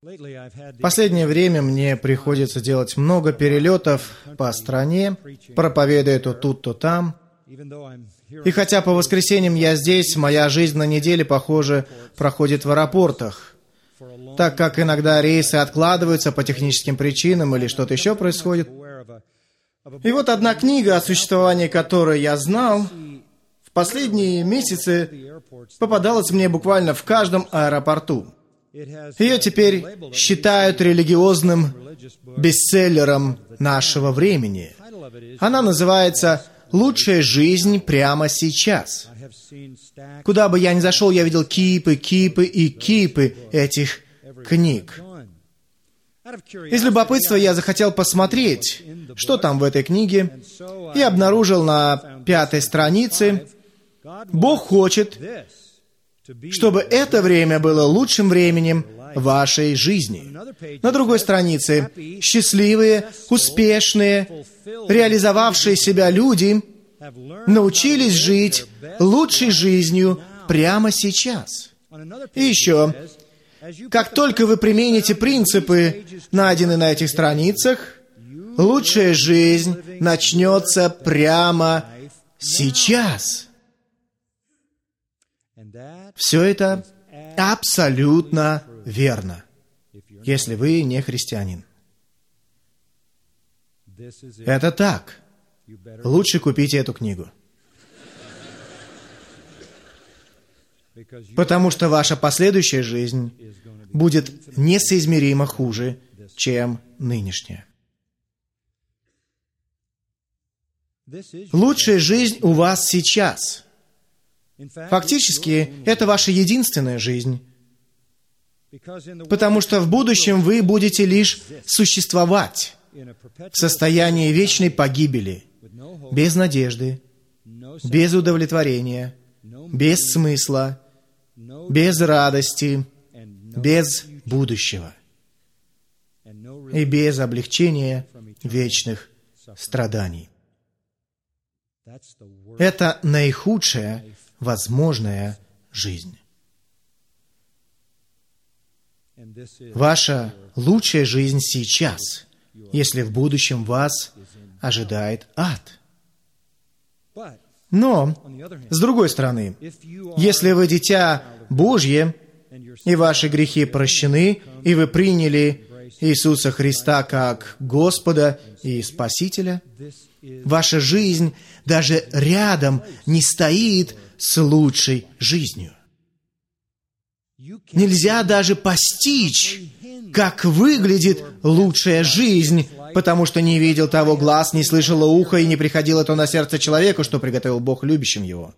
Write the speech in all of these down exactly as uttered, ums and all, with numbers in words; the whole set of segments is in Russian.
В последнее время мне приходится делать много перелетов по стране, проповедуя то тут, то там. И хотя по воскресеньям я здесь, моя жизнь на неделе, похоже, проходит в аэропортах, так как иногда рейсы откладываются по техническим причинам или что-то еще происходит. И вот одна книга, о существовании которой я знал, в последние месяцы попадалась мне буквально в каждом аэропорту. Ее теперь считают религиозным бестселлером нашего времени. Она называется «Лучшая жизнь прямо сейчас». Куда бы я ни зашел, я видел кипы, кипы и кипы этих книг. Из любопытства я захотел посмотреть, что там в этой книге, и обнаружил на пятой странице: «Бог хочет, чтобы это время было лучшим временем вашей жизни». На другой странице: «Счастливые, успешные, реализовавшие себя люди научились жить лучшей жизнью прямо сейчас». И еще: «Как только вы примените принципы, найденные на этих страницах, лучшая жизнь начнется прямо сейчас». Все это абсолютно верно, если вы не христианин. Это так. Лучше купите эту книгу. Потому что ваша последующая жизнь будет несоизмеримо хуже, чем нынешняя. Лучшая жизнь у вас сейчас. Фактически, это ваша единственная жизнь, потому что в будущем вы будете лишь существовать в состоянии вечной погибели, без надежды, без удовлетворения, без смысла, без радости, без будущего и без облегчения вечных страданий. Это наихудшая возможная жизнь. Ваша лучшая жизнь сейчас, если в будущем вас ожидает ад. Но, с другой стороны, если вы дитя Божье, и ваши грехи прощены, и вы приняли Иисуса Христа как Господа и Спасителя, ваша жизнь даже рядом не стоит с лучшей жизнью. Нельзя даже постичь, как выглядит лучшая жизнь, потому что не видел того глаз, не слышало ухо, и не приходило то на сердце человеку, что приготовил Бог любящим его.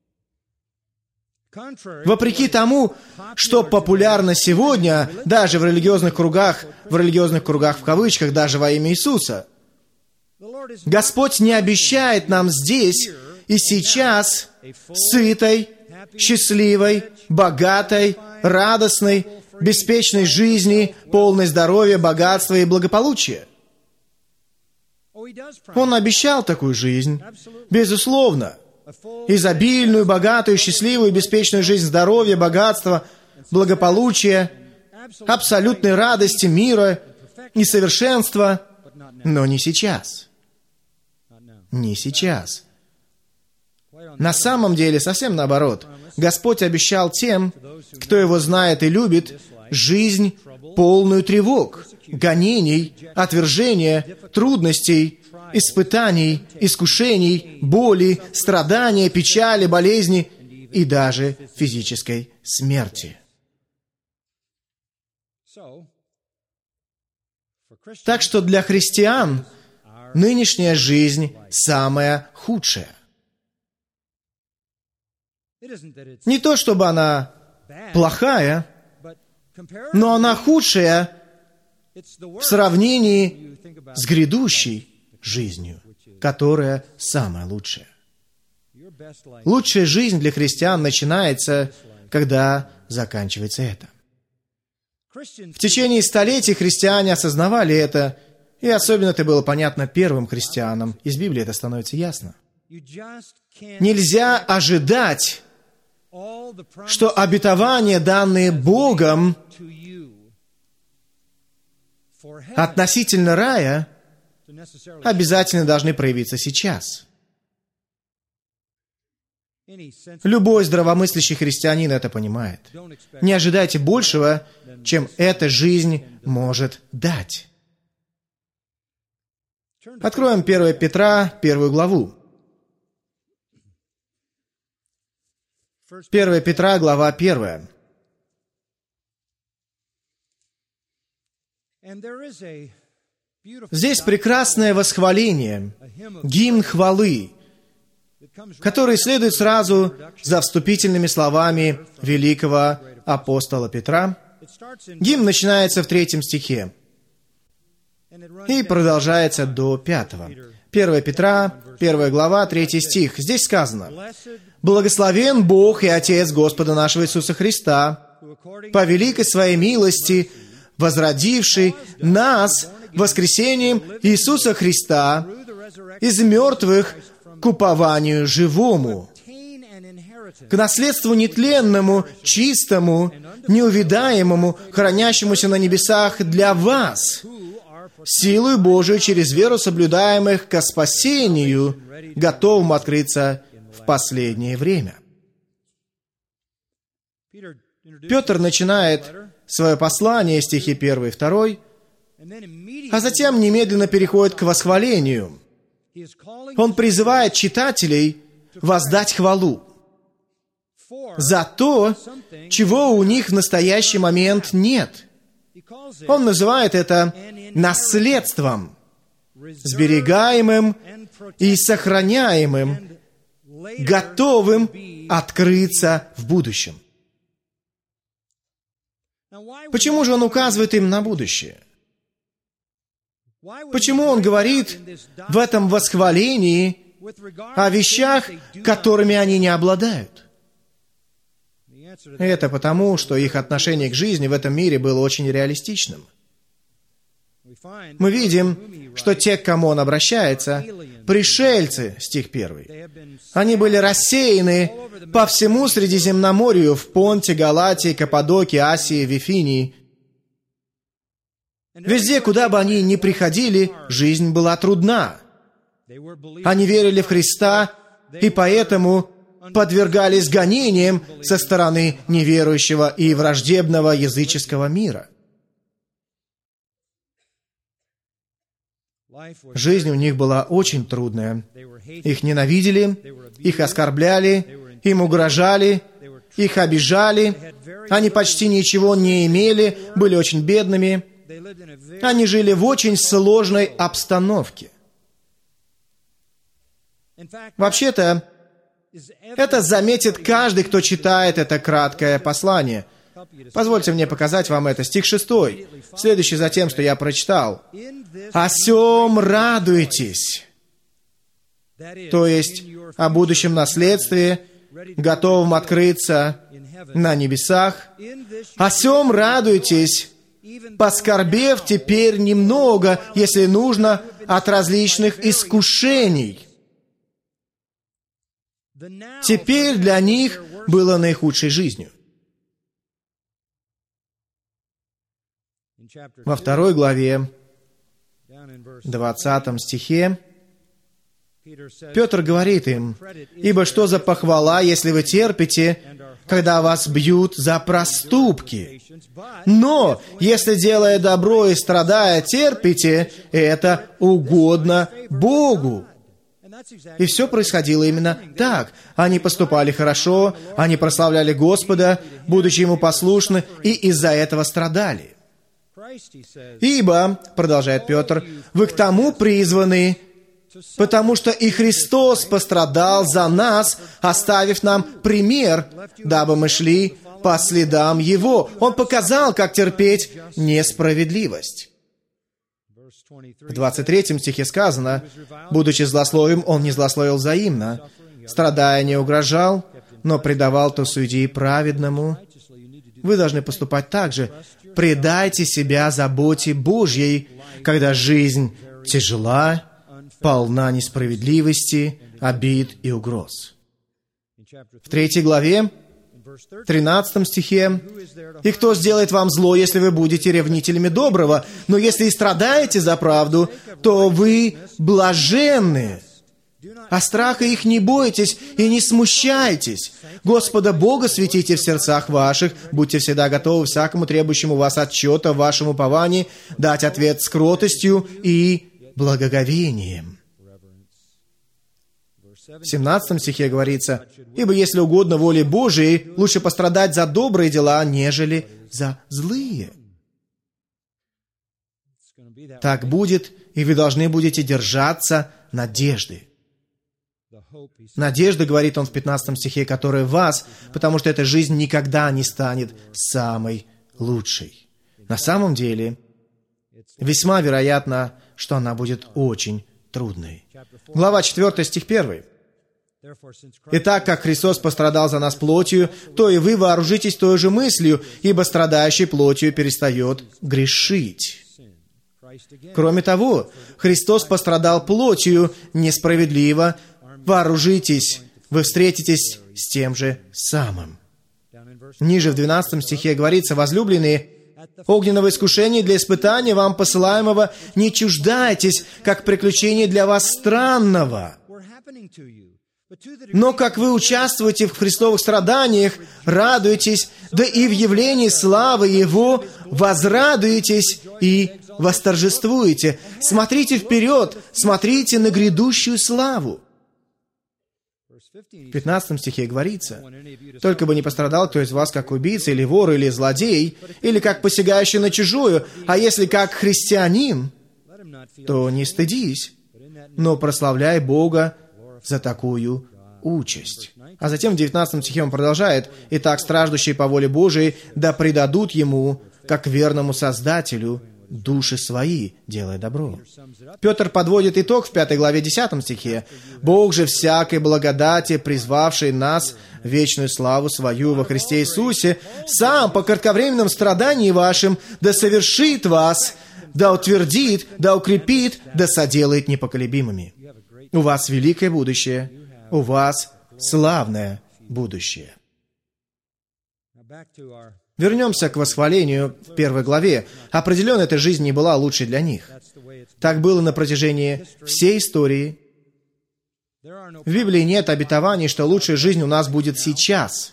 Вопреки тому, что популярно сегодня, даже в религиозных кругах, в религиозных кругах в кавычках, даже во имя Иисуса, Господь не обещает нам здесь и сейчас сытой, счастливой, богатой, радостной, беспечной жизни, полной здоровья, богатства и благополучия. Он обещал такую жизнь, безусловно, изобильную, богатую, счастливую, беспечную жизнь здоровья, богатства, благополучия, абсолютной радости, мира и совершенства, но не сейчас. Не сейчас. На самом деле, совсем наоборот. Господь обещал тем, кто Его знает и любит, жизнь, полную тревог, гонений, отвержения, трудностей, испытаний, искушений, боли, страдания, печали, болезни и даже физической смерти. Так что для христиан нынешняя жизнь самая худшая. Не то, чтобы она плохая, но она худшая в сравнении с грядущей жизнью, которая самая лучшая. Лучшая жизнь для христиан начинается, когда заканчивается это. В течение столетий христиане осознавали это, и особенно это было понятно первым христианам. Из Библии это становится ясно. Нельзя ожидать, что обетования, данные Богом, относительно рая обязательно должны проявиться сейчас. Любой здравомыслящий христианин это понимает. Не ожидайте большего, чем эта жизнь может дать. Откроем первое Петра, первую главу. первое Петра, глава первая. Здесь прекрасное восхваление, гимн хвалы, который следует сразу за вступительными словами великого апостола Петра. Гимн начинается в третьем стихе и продолжается до пятого. первое Петра, первая глава, третий стих. Здесь сказано: «Благословен Бог и Отец Господа нашего Иисуса Христа, по великой Своей милости, возродивший нас воскресением Иисуса Христа из мертвых к упованию живому, к наследству нетленному, чистому, неувидаемому, хранящемуся на небесах для вас, силою Божию через веру соблюдаемых ко спасению, готовым открыться в последнее время». Петр начинает свое послание, стихи первый и второй, а затем немедленно переходит к восхвалению. Он призывает читателей воздать хвалу за то, чего у них в настоящий момент нет. Он называет это наследством, сберегаемым и сохраняемым, готовым открыться в будущем. Почему же он указывает им на будущее? Почему он говорит в этом восхвалении о вещах, которыми они не обладают? Это потому, что их отношение к жизни в этом мире было очень реалистичным. Мы видим, что те, к кому он обращается, пришельцы, стих первый. Они были рассеяны по всему Средиземноморью, в Понте, Галатии, Каппадокии, Асии, Вифинии. Везде, куда бы они ни приходили, жизнь была трудна. Они верили в Христа, и поэтому подвергались гонениям со стороны неверующего и враждебного языческого мира. Жизнь у них была очень трудная. Их ненавидели, их оскорбляли, им угрожали, их обижали. Они почти ничего не имели, были очень бедными. Они жили в очень сложной обстановке. Вообще-то, это заметит каждый, кто читает это краткое послание. Позвольте мне показать вам это. Стих шестой, следующий за тем, что я прочитал. «О сем радуйтесь», то есть о будущем наследстве, готовом открыться на небесах. «О сем радуйтесь, поскорбев теперь немного, если нужно, от различных искушений». Теперь для них было наихудшей жизнью. Во второй главе, двадцатом стихе, Петр говорит им: «Ибо что за похвала, если вы терпите, когда вас бьют за проступки? Но, если, делая добро и страдая, терпите, это угодно Богу». И все происходило именно так. Они поступали хорошо, они прославляли Господа, будучи Ему послушны, и из-за этого страдали. «Ибо, — продолжает Петр, — вы к тому призваны, потому что и Христос пострадал за нас, оставив нам пример, дабы мы шли по следам Его». Он показал, как терпеть несправедливость. В двадцать третьем стихе сказано: «Будучи злословим, он не злословил взаимно, страдая не угрожал, но предавал то судьи праведному». Вы должны поступать так же. Предайте себя заботе Божьей, когда жизнь тяжела, полна несправедливости, обид и угроз. В третьей главе, В тринадцатом стихе: «И кто сделает вам зло, если вы будете ревнителями доброго? Но если и страдаете за правду, то вы блаженны. А страха их не бойтесь и не смущайтесь. Господа Бога светите в сердцах ваших, будьте всегда готовы всякому требующему вас отчета в вашем уповании дать ответ с кротостью и благоговением». В семнадцатом стихе говорится: «Ибо если угодно воле Божией, лучше пострадать за добрые дела, нежели за злые». Так будет, и вы должны будете держаться надежды. Надежда, говорит он в пятнадцатом стихе, которая в вас, потому что эта жизнь никогда не станет самой лучшей. На самом деле, весьма вероятно, что она будет очень трудной. Глава четвёртая, стих первый. «Итак, как Христос пострадал за нас плотью, то и вы вооружитесь той же мыслью, ибо страдающий плотью перестает грешить». Кроме того, Христос пострадал плотью несправедливо. Вооружитесь, вы встретитесь с тем же самым. Ниже в двенадцатом стихе говорится: «Возлюбленные, огненного искушения для испытания вам посылаемого не чуждайтесь, как приключение для вас странного. Но как вы участвуете в Христовых страданиях, радуйтесь, да и в явлении славы Его возрадуетесь и восторжествуете. Смотрите вперед, смотрите на грядущую славу». В пятнадцатом стихе говорится: «Только бы не пострадал кто из вас, как убийца, или вор, или злодей, или как посягающий на чужую, а если как христианин, то не стыдись, но прославляй Бога за такую участь». А затем в девятнадцатом стихе он продолжает: «Итак, страждущие по воле Божией, да предадут Ему, как верному Создателю, души свои, делая добро». Петр подводит итог в пятой главе десятом стихе: «Бог же всякой благодати, призвавший нас в вечную славу свою во Христе Иисусе, сам по кратковременном страдании вашим да совершит вас, да утвердит, да укрепит, да соделает непоколебимыми». У вас великое будущее, у вас славное будущее. Вернемся к восхвалению в первой главе. Определенно, эта жизнь не была лучшей для них. Так было на протяжении всей истории. В Библии нет обетований, что лучшая жизнь у нас будет сейчас.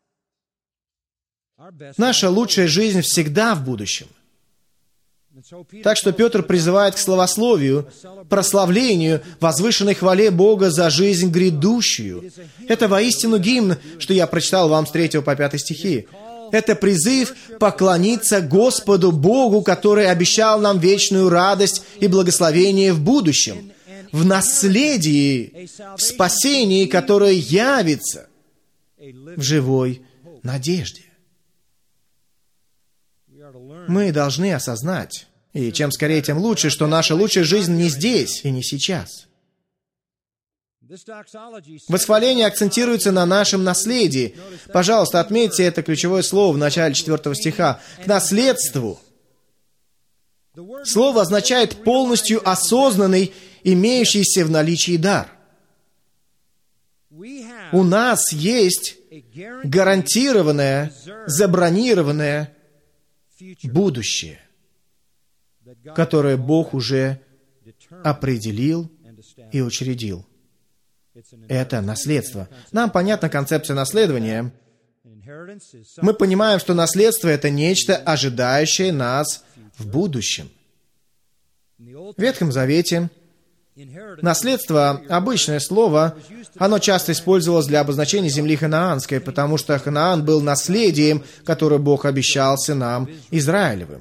Наша лучшая жизнь всегда в будущем. Так что Петр призывает к славословию, прославлению, возвышенной хвале Бога за жизнь грядущую. Это воистину гимн, что я прочитал вам с третьего по пятый стихи. Это призыв поклониться Господу Богу, который обещал нам вечную радость и благословение в будущем, в наследии, в спасении, которое явится в живой надежде. Мы должны осознать, и чем скорее, тем лучше, что наша лучшая жизнь не здесь и не сейчас. Восхваление акцентируется на нашем наследии. Пожалуйста, отметьте это ключевое слово в начале четвёртого стиха. К наследству. Слово означает полностью осознанный, имеющийся в наличии дар. У нас есть гарантированное, забронированное будущее, которое Бог уже определил и учредил. Это наследство. Нам понятна концепция наследования. Мы понимаем, что наследство — это нечто, ожидающее нас в будущем. В Ветхом Завете наследство — обычное слово, оно часто использовалось для обозначения земли ханаанской, потому что Ханаан был наследием, которое Бог обещал сынам Израилевым.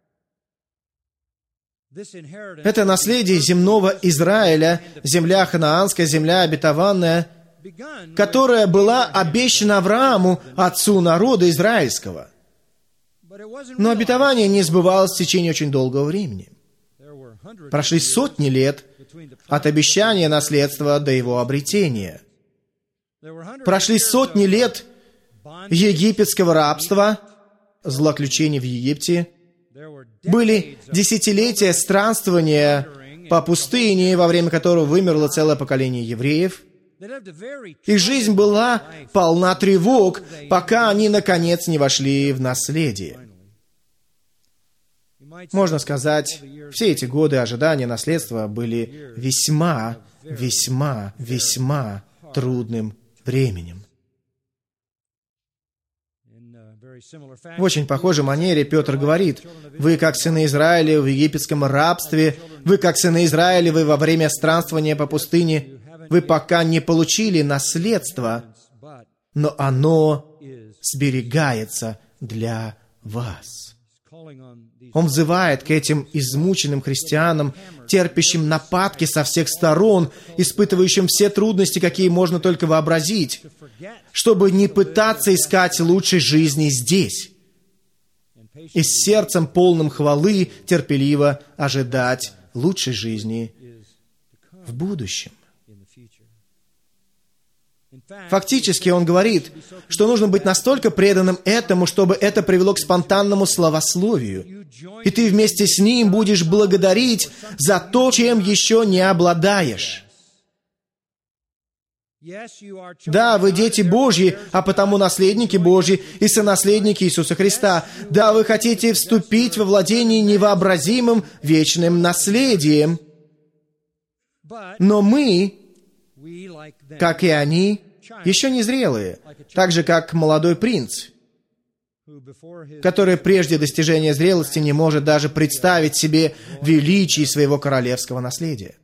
Это наследие земного Израиля, земля ханаанская, земля обетованная, которая была обещана Аврааму, отцу народа израильского. Но обетование не сбывалось в течение очень долгого времени. Прошли сотни лет от обещания наследства до его обретения. Прошли сотни лет египетского рабства, злоключений в Египте. Были десятилетия странствования по пустыне, во время которого вымерло целое поколение евреев. Их жизнь была полна тревог, пока они, наконец, не вошли в наследие. Можно сказать, все эти годы ожидания наследства были весьма, весьма, весьма трудным временем. В очень похожей манере Петр говорит: «Вы, как сыны Израиля в египетском рабстве, вы, как сыны Израиля, вы во время странствования по пустыне, вы пока не получили наследство, но оно сберегается для вас». Он взывает к этим измученным христианам, терпящим нападки со всех сторон, испытывающим все трудности, какие можно только вообразить, чтобы не пытаться искать лучшей жизни здесь, и с сердцем полным хвалы терпеливо ожидать лучшей жизни в будущем. Фактически он говорит, что нужно быть настолько преданным этому, чтобы это привело к спонтанному славословию. И ты вместе с ним будешь благодарить за то, чем еще не обладаешь. Да, вы дети Божьи, а потому наследники Божьи и сонаследники Иисуса Христа. Да, вы хотите вступить во владение невообразимым вечным наследием. Но мы, как и они, еще не зрелые, так же, как молодой принц, который прежде достижения зрелости не может даже представить себе величие своего королевского наследия.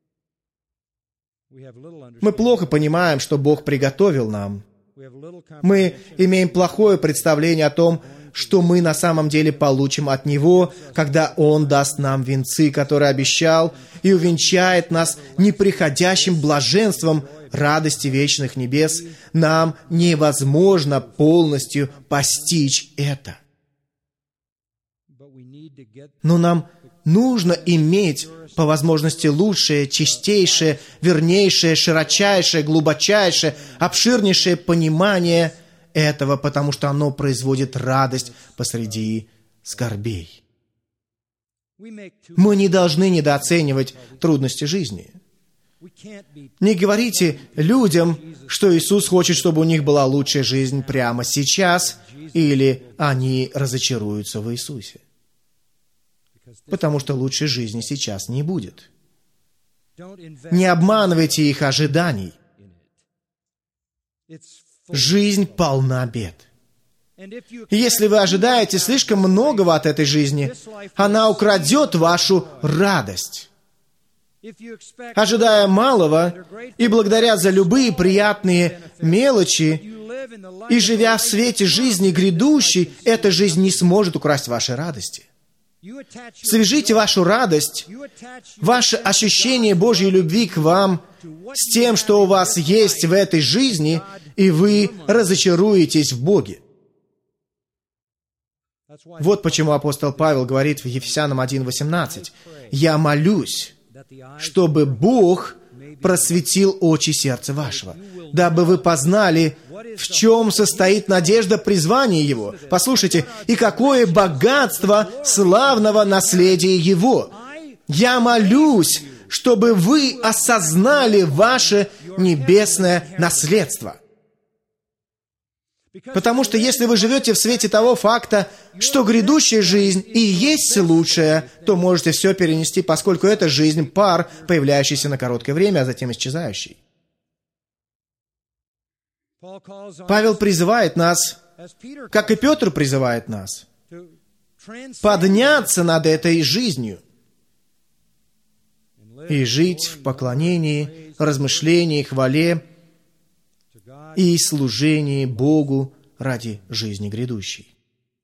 Мы плохо понимаем, что Бог приготовил нам. Мы имеем плохое представление о том, что мы на самом деле получим от Него, когда Он даст нам венцы, которые обещал, и увенчает нас неприходящим блаженством радости вечных небес. Нам невозможно полностью постичь это. Но нам нужно иметь по возможности лучшее, чистейшее, вернейшее, широчайшее, глубочайшее, обширнейшее понимание этого, потому что оно производит радость посреди скорбей. Мы не должны недооценивать трудности жизни. Не говорите людям, что Иисус хочет, чтобы у них была лучшая жизнь прямо сейчас, или они разочаруются в Иисусе. Потому что лучшей жизни сейчас не будет. Не обманывайте их ожиданий. Жизнь полна бед. И если вы ожидаете слишком многого от этой жизни, она украдет вашу радость. Ожидая малого и благодаря за любые приятные мелочи, и живя в свете жизни грядущей, эта жизнь не сможет украсть вашей радости. Свяжите вашу радость, ваше ощущение Божьей любви к вам с тем, что у вас есть в этой жизни, и вы разочаруетесь в Боге. Вот почему апостол Павел говорит в Ефесянам один восемнадцать: «Я молюсь, чтобы Бог просветил очи сердца вашего, дабы вы познали, в чем состоит надежда призвания Его». Послушайте, «и какое богатство славного наследия Его». Я молюсь, чтобы вы осознали ваше небесное наследство. Потому что если вы живете в свете того факта, что грядущая жизнь и есть лучшая, то можете все перенести, поскольку это жизнь пар, появляющийся на короткое время, а затем исчезающий. Павел призывает нас, как и Петр призывает нас, подняться над этой жизнью и жить в поклонении, размышлении, хвале и служении Богу ради жизни грядущей.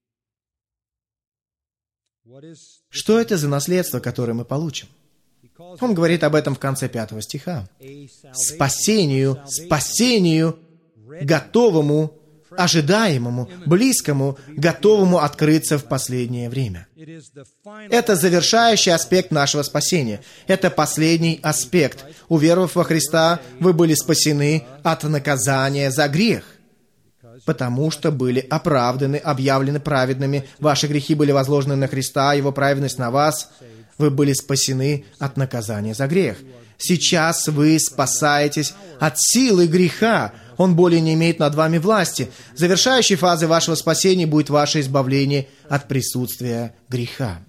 Что это за наследство, которое мы получим? Он говорит об этом в конце пятого стиха. Спасению, спасению, готовому, ожидаемому, близкому, готовому открыться в последнее время. Это завершающий аспект нашего спасения. Это последний аспект. Уверовав во Христа, вы были спасены от наказания за грех, потому что были оправданы, объявлены праведными. Ваши грехи были возложены на Христа, Его праведность на вас. Вы были спасены от наказания за грех. Сейчас вы спасаетесь от силы греха. Он более не имеет над вами власти. Завершающей фазой вашего спасения будет ваше избавление от присутствия греха.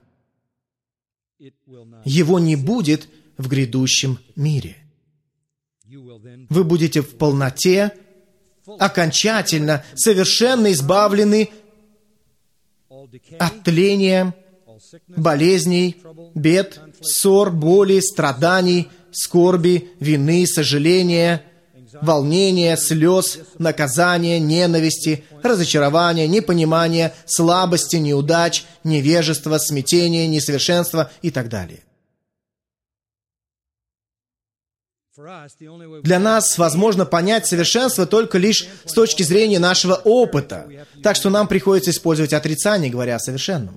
Его не будет в грядущем мире. Вы будете в полноте, окончательно, совершенно избавлены от тления, болезней, бед, ссор, боли, страданий, скорби, вины, сожаления, волнения, слез, наказания, ненависти, разочарования, непонимания, слабости, неудач, невежества, смятения, несовершенства и так далее. Для нас возможно понять совершенство только лишь с точки зрения нашего опыта, так что нам приходится использовать отрицание, говоря о совершенном.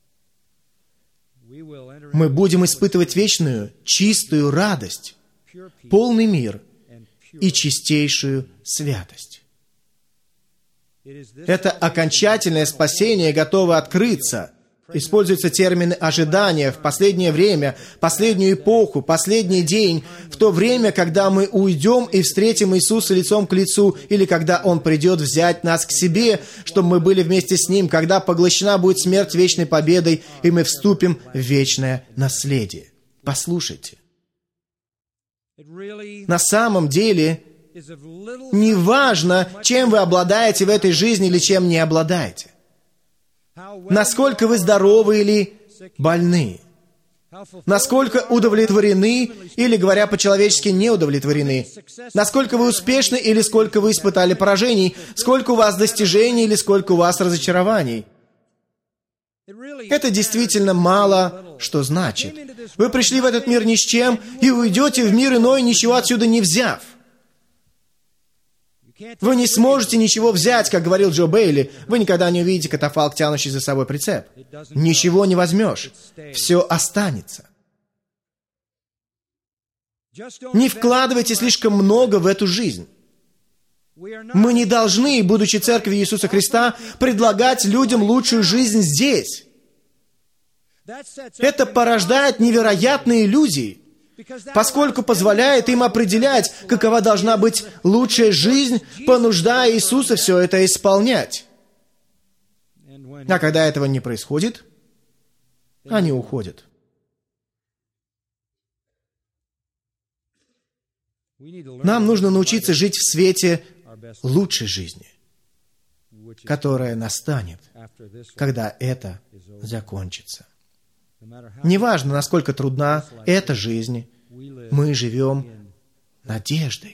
Мы будем испытывать вечную, чистую радость, полный мир и чистейшую святость. Это окончательное спасение готово открыться. Используются термины ожидания в последнее время, последнюю эпоху, последний день, в то время, когда мы уйдем и встретим Иисуса лицом к лицу, или когда Он придет взять нас к себе, чтобы мы были вместе с Ним, когда поглощена будет смерть вечной победой, и мы вступим в вечное наследие. Послушайте. На самом деле, не важно, чем вы обладаете в этой жизни или чем не обладаете. Насколько вы здоровы или больны. Насколько удовлетворены или, говоря по-человечески, не удовлетворены. Насколько вы успешны или сколько вы испытали поражений. Сколько у вас достижений или сколько у вас разочарований. Это действительно мало что значит. Вы пришли в этот мир ни с чем и уйдете в мир иной, ничего отсюда не взяв. Вы не сможете ничего взять, как говорил Джо Бейли. Вы никогда не увидите катафалк, тянущий за собой прицеп. Ничего не возьмешь. Все останется. Не вкладывайте слишком много в эту жизнь. Мы не должны, будучи церковью Иисуса Христа, предлагать людям лучшую жизнь здесь. Это порождает невероятные иллюзии, поскольку позволяет им определять, какова должна быть лучшая жизнь, понуждая Иисуса все это исполнять. А когда этого не происходит, они уходят. Нам нужно научиться жить в свете лучшей жизни, которая настанет, когда это закончится. Неважно, насколько трудна эта жизнь, мы живем надеждой.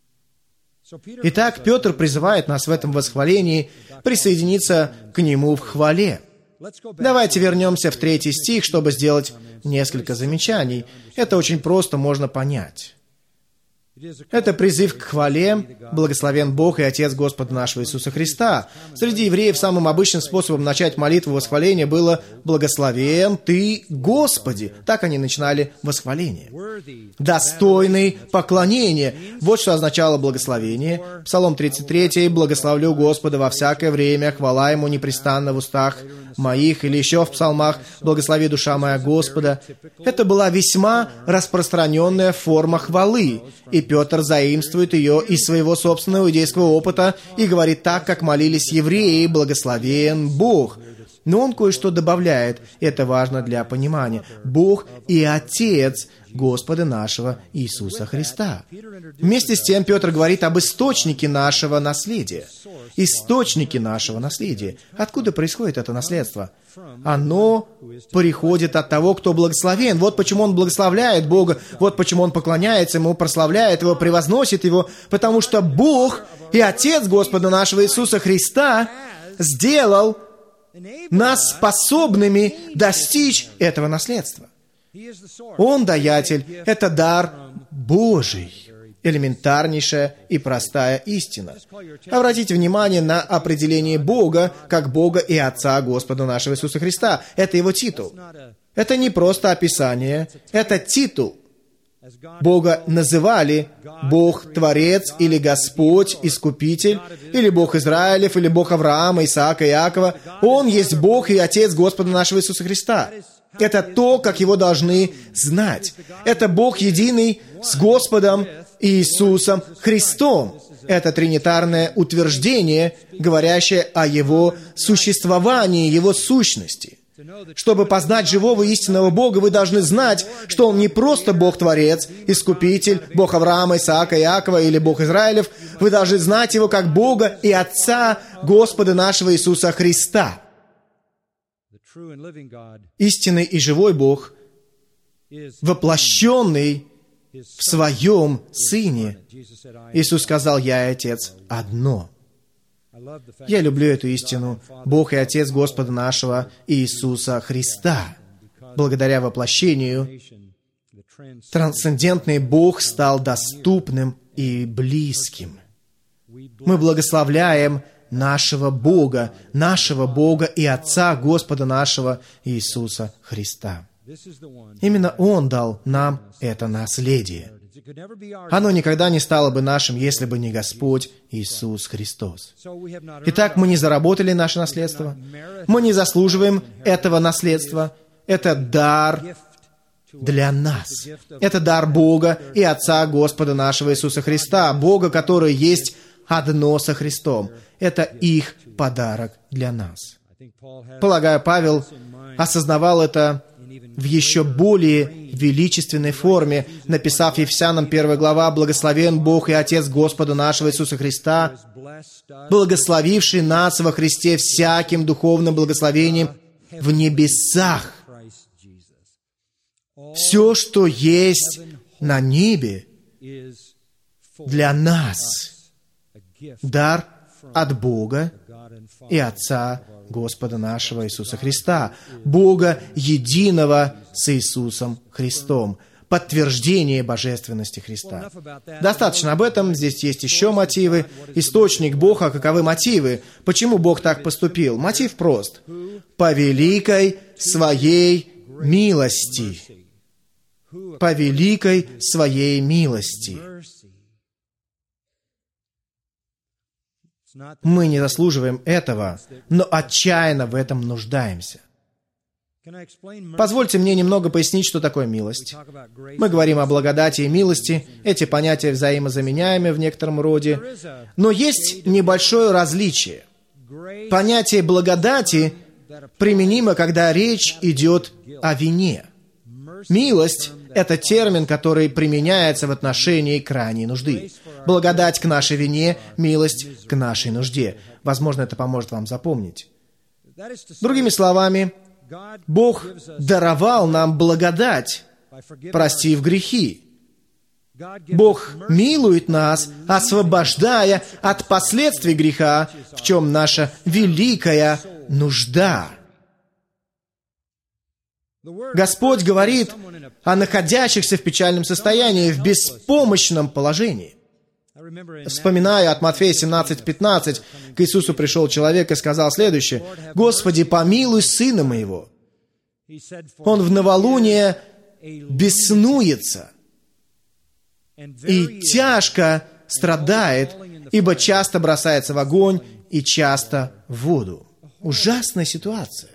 Итак, Петр призывает нас в этом восхвалении присоединиться к нему в хвале. Давайте вернемся в третий стих, чтобы сделать несколько замечаний. Это очень просто можно понять. Это призыв к хвале, благословен Бог и Отец Господа нашего Иисуса Христа. Среди евреев самым обычным способом начать молитву восхваления было «Благословен Ты, Господи». Так они начинали восхваление. «Достойный поклонения». Вот что означало благословение. Псалом тридцать три. «Благословлю Господа во всякое время, хвала Ему непрестанно в устах моих». Или еще в псалмах «Благослови душа моя Господа». Это была весьма распространенная форма хвалы. И Петр заимствует ее из своего собственного иудейского опыта и говорит так, как молились евреи: «Благословен Бог». Но он кое-что добавляет, это важно для понимания. Бог и Отец Господа нашего Иисуса Христа. Вместе с тем Петр говорит об источнике нашего наследия. Источники нашего наследия. Откуда происходит это наследство? Оно приходит от того, кто благословен. Вот почему он благословляет Бога, вот почему он поклоняется Ему, прославляет Его, превозносит Его, потому что Бог и Отец Господа нашего Иисуса Христа сделал нас способными достичь этого наследства. Он даятель, это дар Божий, элементарнейшая и простая истина. Обратите внимание на определение Бога как Бога и Отца Господа нашего Иисуса Христа. Это Его титул. Это не просто описание, это титул. Бога называли Бог Творец или Господь Искупитель, или Бог Израилев, или Бог Авраама, Исаака, Иакова. Он есть Бог и Отец Господа нашего Иисуса Христа. Это то, как Его должны знать. Это Бог единый с Господом Иисусом Христом. Это тринитарное утверждение, говорящее о Его существовании, Его сущности. Чтобы познать живого истинного Бога, вы должны знать, что Он не просто Бог-творец, Искупитель, Бог Авраама, Исаака, Иакова или Бог Израилев. Вы должны знать Его как Бога и Отца Господа нашего Иисуса Христа. Истинный и живой Бог, воплощенный в Своем Сыне. Иисус сказал: «Я и Отец одно». Я люблю эту истину. Бог и Отец Господа нашего Иисуса Христа. Благодаря воплощению, трансцендентный Бог стал доступным и близким. Мы благословляем нашего Бога, нашего Бога и Отца Господа нашего Иисуса Христа. Именно Он дал нам это наследие. Оно никогда не стало бы нашим, если бы не Господь Иисус Христос. Итак, мы не заработали наше наследство. Мы не заслуживаем этого наследства. Это дар для нас. Это дар Бога и Отца Господа нашего Иисуса Христа. Бога, который есть одно со Христом. Это их подарок для нас. Полагаю, Павел осознавал это в еще более величественной форме, написав Ефесянам первая глава: «Благословен Бог и Отец Господа нашего Иисуса Христа, благословивший нас во Христе всяким духовным благословением в небесах». Все, что есть на небе, для нас дар от Бога и Отца Господа нашего Иисуса Христа, Бога единого с Иисусом Христом, подтверждение божественности Христа. Достаточно об этом, здесь есть еще мотивы. Источник Бога, каковы мотивы? Почему Бог так поступил? Мотив прост. По великой Своей милости. По великой Своей милости. Мы не заслуживаем этого, но отчаянно в этом нуждаемся. Позвольте мне немного пояснить, что такое милость. Мы говорим о благодати и милости, эти понятия взаимозаменяемы в некотором роде, но есть небольшое различие. Понятие благодати применимо, когда речь идет о вине. Милость — это термин, который применяется в отношении крайней нужды. Благодать к нашей вине, милость к нашей нужде. Возможно, это поможет вам запомнить. Другими словами, Бог даровал нам благодать, простив грехи. Бог милует нас, освобождая от последствий греха, в чем наша великая нужда. Господь говорит о находящихся в печальном состоянии, в беспомощном положении. Вспоминая от Матфея семнадцать пятнадцать, к Иисусу пришел человек и сказал следующее: «Господи, помилуй сына моего. Он в новолуние беснуется и тяжко страдает, ибо часто бросается в огонь и часто в воду». Ужасная ситуация.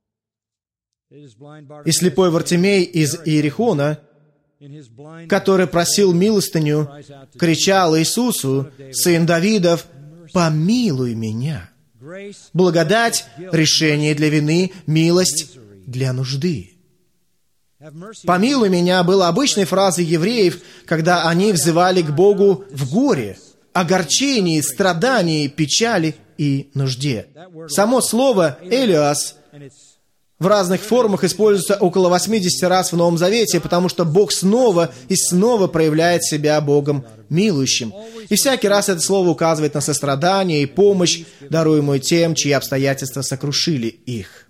И слепой Вартимей из Иерихона, который просил милостыню, кричал Иисусу: «Сын Давидов, помилуй меня». Благодать — решение для вины, милость — для нужды. «Помилуй меня» было обычной фразой евреев, когда они взывали к Богу в горе, огорчении, страдании, печали и нужде. Само слово «элиас» в разных формах используется около восьмидесяти раз в Новом Завете, потому что Бог снова и снова проявляет себя Богом милующим. И всякий раз это слово указывает на сострадание и помощь, даруемую тем, чьи обстоятельства сокрушили их.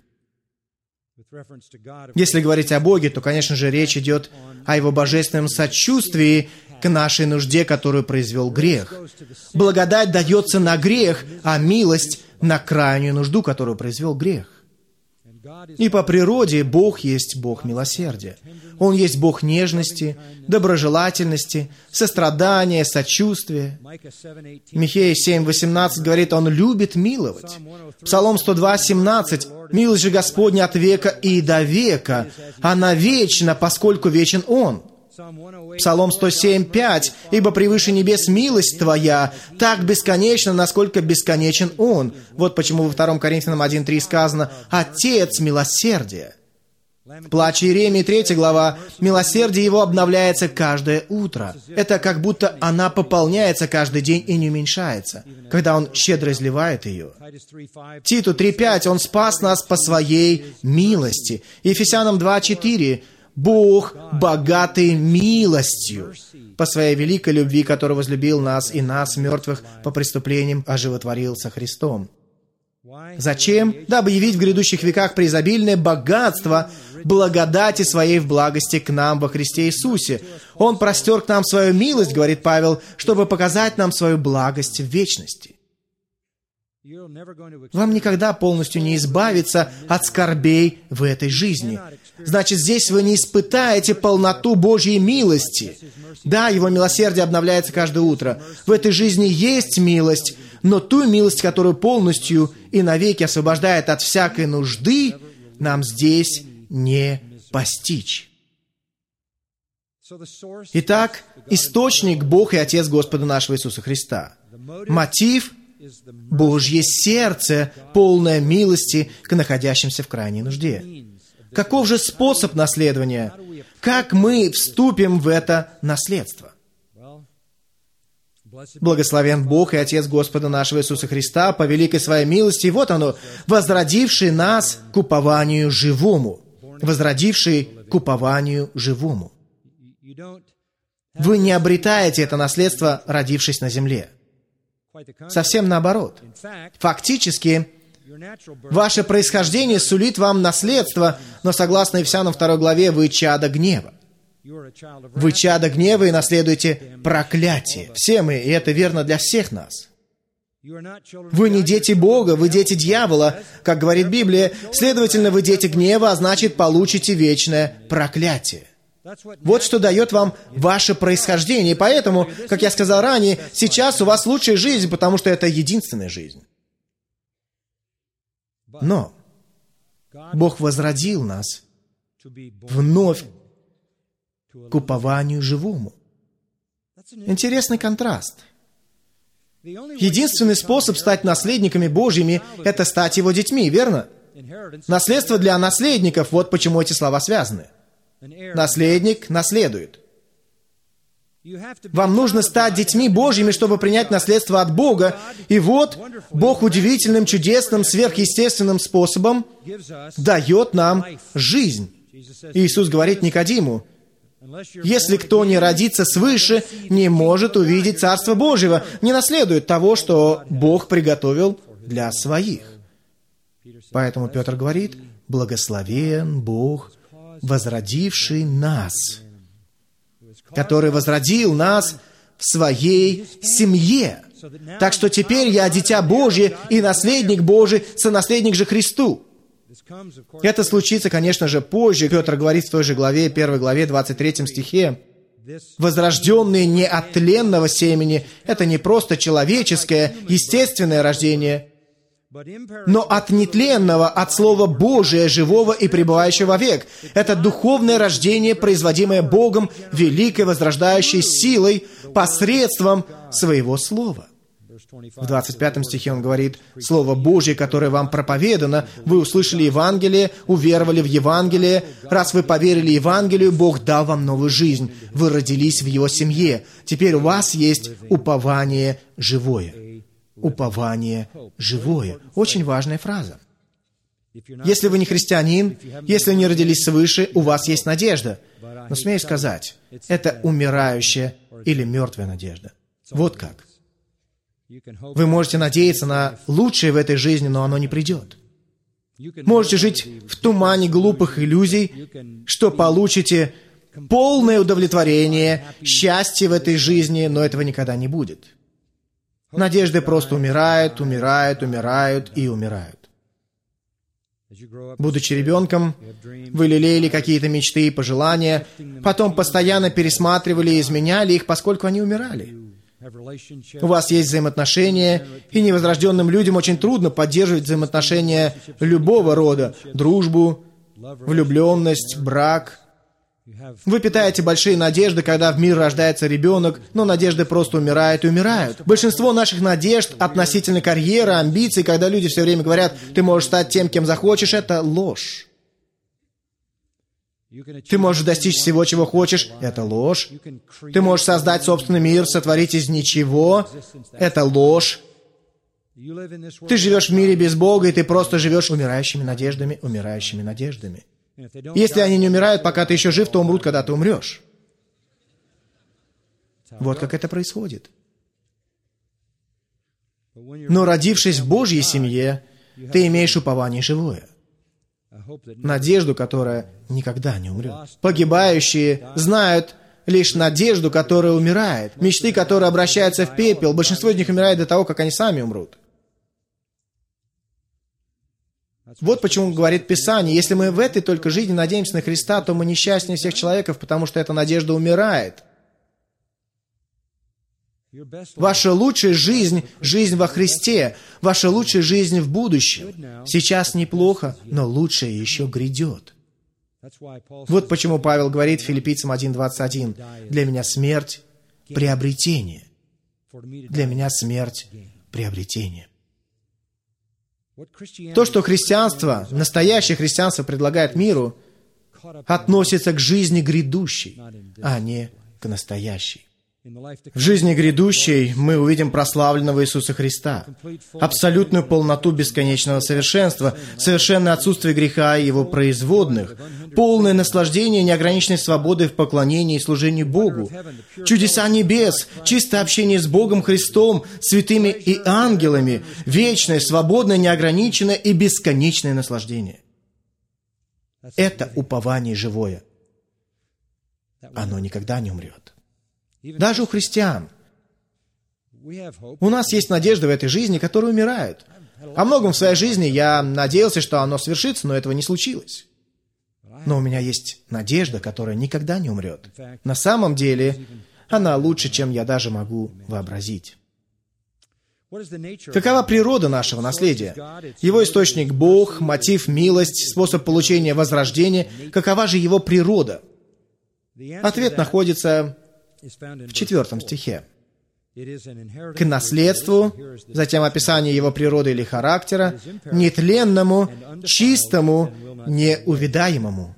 Если говорить о Боге, то, конечно же, речь идет о Его божественном сочувствии к нашей нужде, которую произвел грех. Благодать дается на грех, а милость — на крайнюю нужду, которую произвел грех. И по природе Бог есть Бог милосердия. Он есть Бог нежности, доброжелательности, сострадания, сочувствия. Михея семь восемнадцать говорит, Он любит миловать. Псалом сто два семнадцать. «Милость же Господня от века и до века, она вечна, поскольку вечен Он». Псалом сто семь пять. «Ибо превыше небес милость Твоя, так бесконечна, насколько бесконечен Он». Вот почему во втором Коринфянам один три сказано «Отец милосердия». В Плаче Иеремии третья глава «Милосердие Его обновляется каждое утро». Это как будто она пополняется каждый день и не уменьшается, когда Он щедро изливает ее. Титу три пять. «Он спас нас по Своей милости». Ефесянам два четыре. «Бог, богатый милостью, по Своей великой любви, который возлюбил нас и нас, мертвых, по преступлениям оживотворил со Христом». Зачем? Дабы явить в грядущих веках преизобильное богатство благодати Своей в благости к нам во Христе Иисусе. Он простер к нам свою милость, говорит Павел, чтобы показать нам свою благость в вечности. Вам никогда полностью не избавиться от скорбей в этой жизни. Значит, здесь вы не испытаете полноту Божьей милости. Да, Его милосердие обновляется каждое утро. В этой жизни есть милость, но ту милость, которую полностью и навеки освобождает от всякой нужды, нам здесь не постичь. Итак, источник — Бог и Отец Господа нашего Иисуса Христа. Мотив — Божье сердце, полное милости к находящимся в крайней нужде. Каков же способ наследования? Как мы вступим в это наследство? Благословен Бог и Отец Господа нашего Иисуса Христа по великой Своей милости, вот оно, возродивший нас к упованию живому. Возродивший к упованию живому. Вы не обретаете это наследство, родившись на земле. Совсем наоборот. Фактически, ваше происхождение сулит вам наследство, но согласно Ефесянам второй главе, вы чадо гнева. Вы чадо гнева и наследуете проклятие. Все мы, и это верно для всех нас. Вы не дети Бога, вы дети дьявола, как говорит Библия. Следовательно, вы дети гнева, а значит, получите вечное проклятие. Вот что дает вам ваше происхождение. И поэтому, как я сказал ранее, сейчас у вас лучшая жизнь, потому что это единственная жизнь. Но Бог возродил нас вновь к упованию живому. Интересный контраст. Единственный способ стать наследниками Божьими — это стать Его детьми, верно? Наследство для наследников — вот почему эти слова связаны. Наследник наследует. Вам нужно стать детьми Божьими, чтобы принять наследство от Бога. И вот Бог удивительным, чудесным, сверхъестественным способом дает нам жизнь. Иисус говорит Никодиму: «Если кто не родится свыше, не может увидеть Царство Божьего, не наследует того, что Бог приготовил для своих». Поэтому Петр говорит: «Благословен Бог, возродивший нас», который возродил нас в Своей семье. Так что теперь я дитя Божье и наследник Божий, сонаследник же Христу. Это случится, конечно же, позже. Петр говорит в той же главе, первой главе, двадцать третьем стихе: «Возрожденные не от тленного семени, это не просто человеческое, естественное рождение, но от нетленного, от Слова Божия, живого и пребывающего век. Это духовное рождение, производимое Богом, великой возрождающей силой, посредством Своего Слова». В двадцать пятом стихе он говорит: «Слово Божье, которое вам проповедано, вы услышали Евангелие, уверовали в Евангелие. Раз вы поверили Евангелию, Бог дал вам новую жизнь. Вы родились в Его семье. Теперь у вас есть упование живое». Упование живое. Очень важная фраза. Если вы не христианин, если не родились свыше, у вас есть надежда. Но смею сказать, это умирающая или мертвая надежда. Вот как. Вы можете надеяться на лучшее в этой жизни, но оно не придет. Можете жить в тумане глупых иллюзий, что получите полное удовлетворение, счастье в этой жизни, но этого никогда не будет. Надежды просто умирают, умирают, умирают и умирают. Будучи ребенком, вы лелеяли какие-то мечты и пожелания, потом постоянно пересматривали и изменяли их, поскольку они умирали. У вас есть взаимоотношения, и невозрожденным людям очень трудно поддерживать взаимоотношения любого рода, дружбу, влюбленность, брак. Вы питаете большие надежды, когда в мир рождается ребенок, но надежды просто умирают и умирают. Большинство наших надежд относительно карьеры, амбиций, когда люди все время говорят, ты можешь стать тем, кем захочешь, это ложь. Ты можешь достичь всего, чего хочешь, это ложь. Ты можешь создать собственный мир, сотворить из ничего, это ложь. Ты живешь в мире без Бога, и ты просто живешь умирающими надеждами, умирающими надеждами. Если они не умирают, пока ты еще жив, то умрут, когда ты умрешь. Вот как это происходит. Но родившись в Божьей семье, ты имеешь упование живое. Надежду, которая никогда не умрет. Погибающие знают лишь надежду, которая умирает. Мечты, которые обращаются в пепел. Большинство из них умирает до того, как они сами умрут. Вот почему говорит Писание, если мы в этой только жизни надеемся на Христа, то мы несчастнее всех человеков, потому что эта надежда умирает. Ваша лучшая жизнь — жизнь во Христе. Ваша лучшая жизнь в будущем. Сейчас неплохо, но лучшее еще грядет. Вот почему Павел говорит Филиппийцам один двадцать один, «Для меня смерть — приобретение». Для меня смерть — приобретение. То, что христианство, настоящее христианство предлагает миру, относится к жизни грядущей, а не к настоящей. В жизни грядущей мы увидим прославленного Иисуса Христа, абсолютную полноту бесконечного совершенства, совершенное отсутствие греха и его производных, полное наслаждение неограниченной свободы в поклонении и служении Богу, чудеса небес, чистое общение с Богом Христом, святыми и ангелами, вечное, свободное, неограниченное и бесконечное наслаждение. Это упование живое. Оно никогда не умрет. Даже у христиан. У нас есть надежда в этой жизни, которая умирает. О многом в своей жизни я надеялся, что оно свершится, но этого не случилось. Но у меня есть надежда, которая никогда не умрет. На самом деле, она лучше, чем я даже могу вообразить. Какова природа нашего наследия? Его источник — Бог, мотив — милость, способ получения — возрождение. Какова же его природа? Ответ находится в четвертом стихе. К наследству, затем описание его природы или характера, нетленному, чистому, неувядаемому.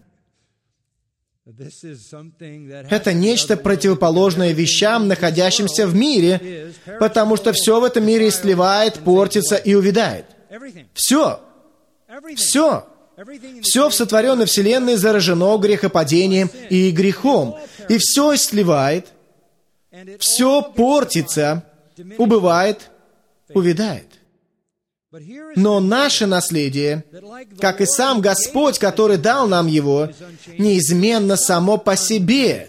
Это нечто противоположное вещам, находящимся в мире, потому что все в этом мире сливает, портится и увядает. Все. Все. Все в сотворенной вселенной заражено грехопадением и грехом. И все сливает, все портится, убывает, увядает. Но наше наследие, как и сам Господь, который дал нам его, неизменно само по себе,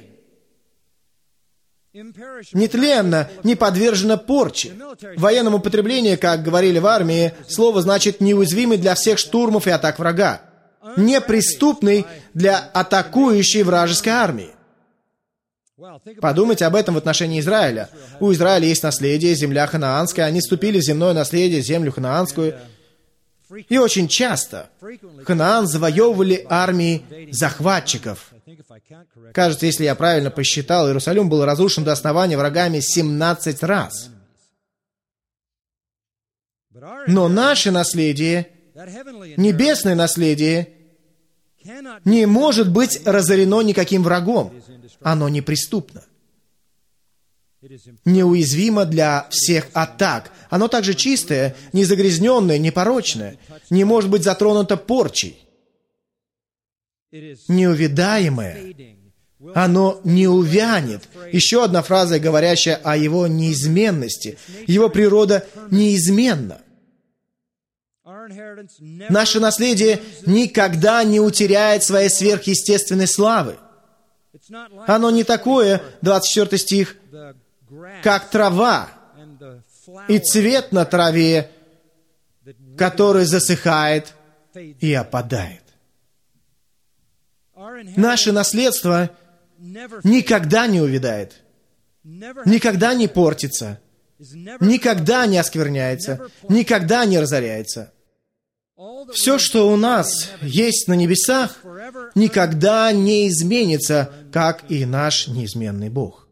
нетленно, не подвержено порче. В военном употреблении, как говорили в армии, слово значит «неуязвимый для всех штурмов и атак врага», неприступный для атакующей вражеской армии. Подумайте об этом в отношении Израиля. У Израиля есть наследие, земля ханаанская. Они вступили в земное наследие, землю ханаанскую. И очень часто Ханаан завоевывали армии захватчиков. Кажется, если я правильно посчитал, Иерусалим был разрушен до основания врагами семнадцать раз. Но наше наследие, небесное наследие, не может быть разорено никаким врагом. Оно неприступно. Неуязвимо для всех атак. Оно также чистое, незагрязненное, непорочное. Не может быть затронуто порчей. Неувядаемое. Оно не увянет. Еще одна фраза, говорящая о его неизменности. Его природа неизменна. Наше наследие никогда не утеряет своей сверхъестественной славы. Оно не такое, двадцать четвёртый стих, как трава и цвет на траве, который засыхает и опадает. Наше наследство никогда не увядает, никогда не портится, никогда не оскверняется, никогда не разоряется. Все, что у нас есть на небесах, никогда не изменится, как и наш неизменный Бог.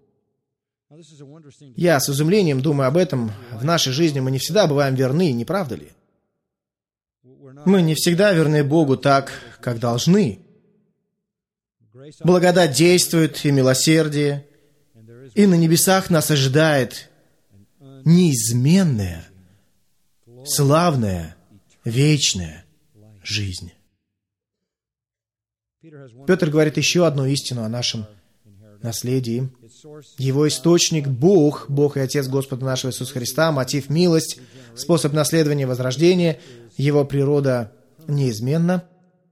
Я с изумлением думаю об этом. В нашей жизни мы не всегда бываем верны, не правда ли? Мы не всегда верны Богу так, как должны. Благодать действует и милосердие, и на небесах нас ожидает неизменная, славная, вечная жизнь. Петр говорит еще одну истину о нашем наследии. Его источник — Бог, Бог и Отец Господа нашего Иисуса Христа, мотив — милость, способ наследования — возрождение, Его природа неизменна.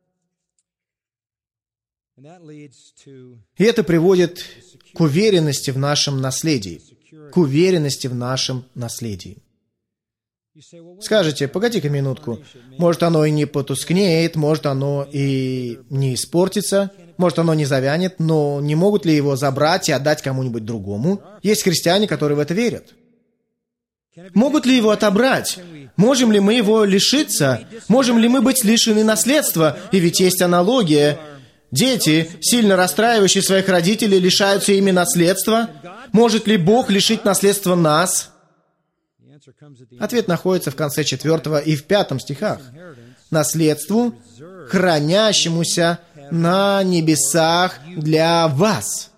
И это приводит к уверенности в нашем наследии, к уверенности в нашем наследии. Скажете, погоди-ка минутку, может, оно и не потускнеет, может, оно и не испортится, может, оно не завянет, но не могут ли его забрать и отдать кому-нибудь другому? Есть христиане, которые в это верят. Могут ли его отобрать? Можем ли мы его лишиться? Можем ли мы быть лишены наследства? И ведь есть аналогия. Дети, сильно расстраивающие своих родителей, лишаются ими наследства. Может ли Бог лишить наследства нас? Ответ находится в конце четвертого и в пятом стихах. Наследству, хранящемуся на небесах для вас.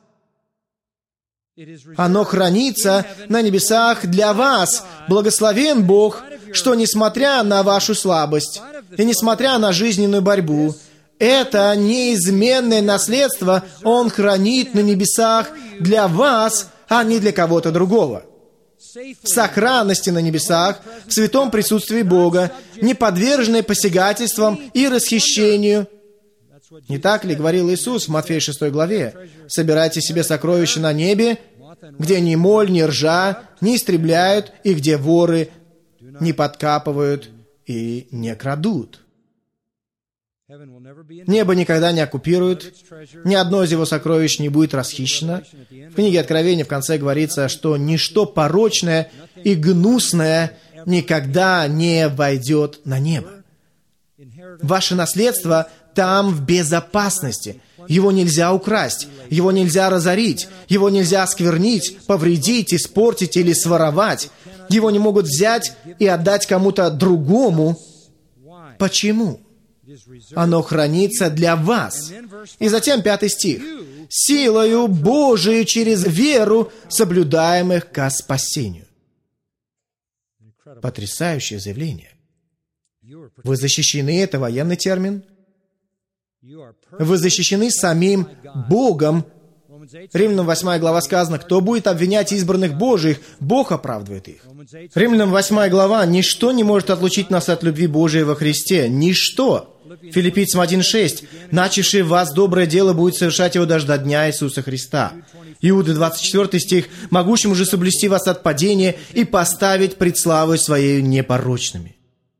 Оно хранится на небесах для вас. Благословен Бог, что, несмотря на вашу слабость и несмотря на жизненную борьбу, это неизменное наследство Он хранит на небесах для вас, а не для кого-то другого. В сохранности на небесах, в святом присутствии Бога, не подверженные посягательствам и расхищению. Не так ли говорил Иисус в Матфея шестой главе? «Собирайте себе сокровища на небе, где ни моль, ни ржа не истребляют, и где воры не подкапывают и не крадут». Небо никогда не оккупирует, ни одно из его сокровищ не будет расхищено. В книге Откровения в конце говорится, что ничто порочное и гнусное никогда не войдет на небо. Ваше наследство там в безопасности. Его нельзя украсть, его нельзя разорить, его нельзя осквернить, повредить, испортить или своровать. Его не могут взять и отдать кому-то другому. Почему? Оно хранится для вас. И затем пятый стих. «Силою Божией через веру, соблюдаемых ко спасению». Потрясающее заявление. Вы защищены, это военный термин. Вы защищены самим Богом. Римлянам восьмая глава сказано, кто будет обвинять избранных Божиих, Бог оправдывает их. Римлянам восьмая глава, ничто не может отлучить нас от любви Божией во Христе. Ничто. Филиппийцам один шесть, начавший в вас доброе дело будет совершать его даже до дня Иисуса Христа. Иуда двадцать четвёртый стих, могущим же соблюсти вас от падения и поставить пред славой своей непорочными.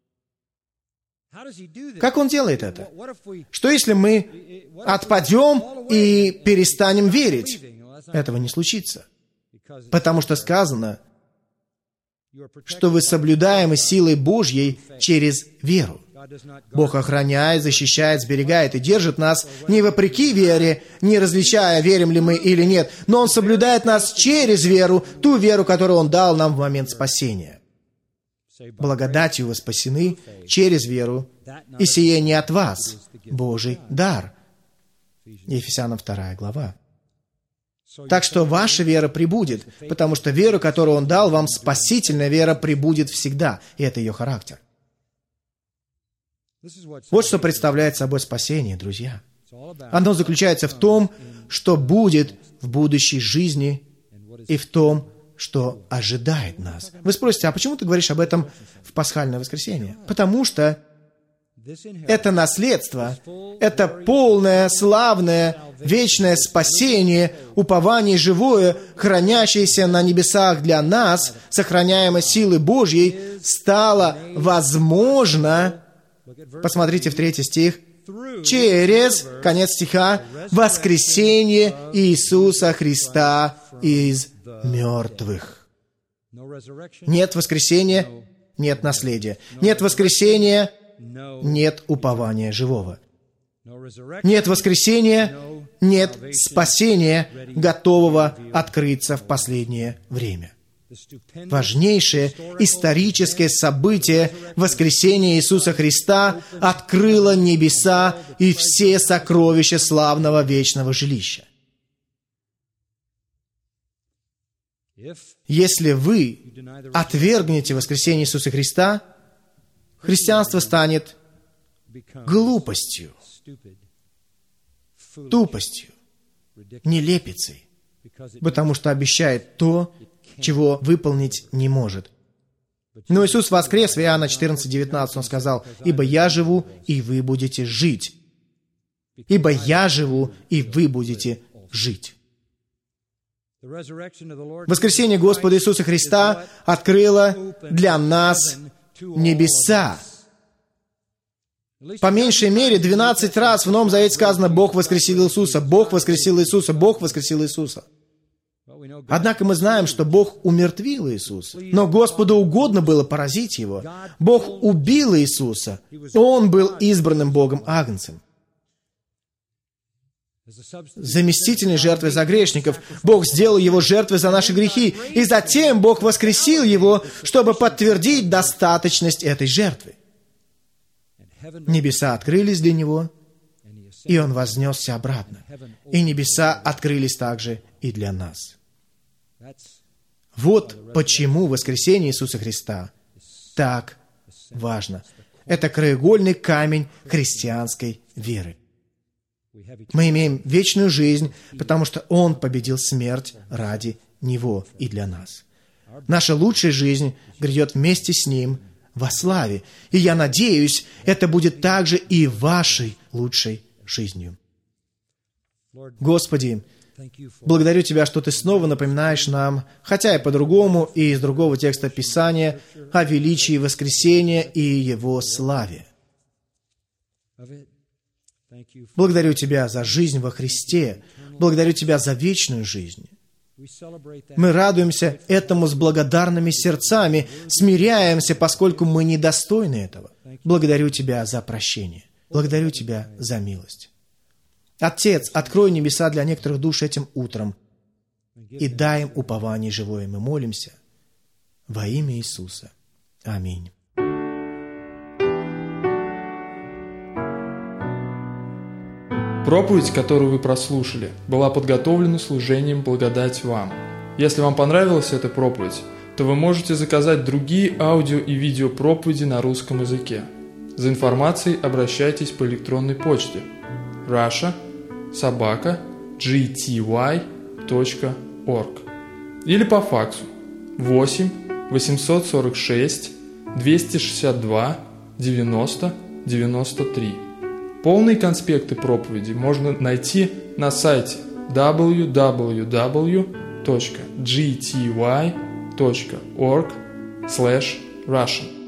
Как он делает это? Что если мы отпадем и перестанем верить? Этого не случится. Потому что сказано, что вы соблюдаемы силой Божьей через веру. Бог охраняет, защищает, сберегает и держит нас не вопреки вере, не различая, верим ли мы или нет, но Он соблюдает нас через веру, ту веру, которую Он дал нам в момент спасения. Благодатью вы спасены через веру, и сие не от вас, Божий дар. Ефесянам вторая глава. Так что ваша вера пребудет, потому что веру, которую Он дал вам, спасительная вера пребудет всегда, и это ее характер. Вот что представляет собой спасение, друзья. Оно заключается в том, что будет в будущей жизни, и в том, что ожидает нас. Вы спросите, а почему ты говоришь об этом в пасхальное воскресенье? Потому что это наследство, это полное, славное, вечное спасение, упование живое, хранящееся на небесах для нас, сохраняемое силой Божьей, стало возможно Посмотрите в третий стих. Через, конец стиха, воскресение Иисуса Христа из мертвых. Нет воскресения, нет наследия. Нет воскресения, нет упования живого. Нет воскресения, нет спасения, готового открыться в последнее время. Важнейшее историческое событие воскресения Иисуса Христа открыло небеса и все сокровища славного вечного жилища. Если вы отвергнете воскресение Иисуса Христа, христианство станет глупостью, тупостью, нелепицей, потому что обещает то, чего выполнить не может. Но Иисус воскрес, в Иоанна четырнадцать девятнадцать, Он сказал: «Ибо я живу, и вы будете жить. Ибо я живу, и вы будете жить». Воскресение Господа Иисуса Христа открыло для нас небеса. По меньшей мере двенадцать раз в Новом Завете сказано: «Бог воскресил Иисуса, Бог воскресил Иисуса, Бог воскресил Иисуса». Однако мы знаем, что Бог умертвил Иисуса. Но Господу угодно было поразить Его. Бог убил Иисуса. Он был избранным Богом Агнцем. Заместительной жертвой за грешников Бог сделал Его жертвой за наши грехи. И затем Бог воскресил Его, чтобы подтвердить достаточность этой жертвы. Небеса открылись для Него, и Он вознесся обратно. И небеса открылись также и для нас. Вот почему воскресение Иисуса Христа так важно. Это краеугольный камень христианской веры. Мы имеем вечную жизнь, потому что Он победил смерть ради Него и для нас. Наша лучшая жизнь грядет вместе с Ним во славе. И я надеюсь, это будет также и вашей лучшей жизнью. Господи, благодарю Тебя, что Ты снова напоминаешь нам, хотя и по-другому, и из другого текста Писания, о величии воскресения и Его славе. Благодарю Тебя за жизнь во Христе. Благодарю Тебя за вечную жизнь. Мы радуемся этому с благодарными сердцами, смиряемся, поскольку мы недостойны этого. Благодарю Тебя за прощение. Благодарю Тебя за милость. Отец, открой небеса для некоторых душ этим утром и дай им упование живое. Мы молимся во имя Иисуса. Аминь. Проповедь, которую вы прослушали, была подготовлена служением «Благодать вам». Если вам понравилась эта проповедь, то вы можете заказать другие аудио и видео проповеди на русском языке. За информацией обращайтесь по электронной почте russia собака джи ти уай точка орг или по факсу восемь восемьсот сорок шесть двести шестьдесят два девяносто девяносто три. Полные конспекты проповеди можно найти на сайте дабл ю дабл ю дабл ю точка джи ти уай точка орг слэш рассиан.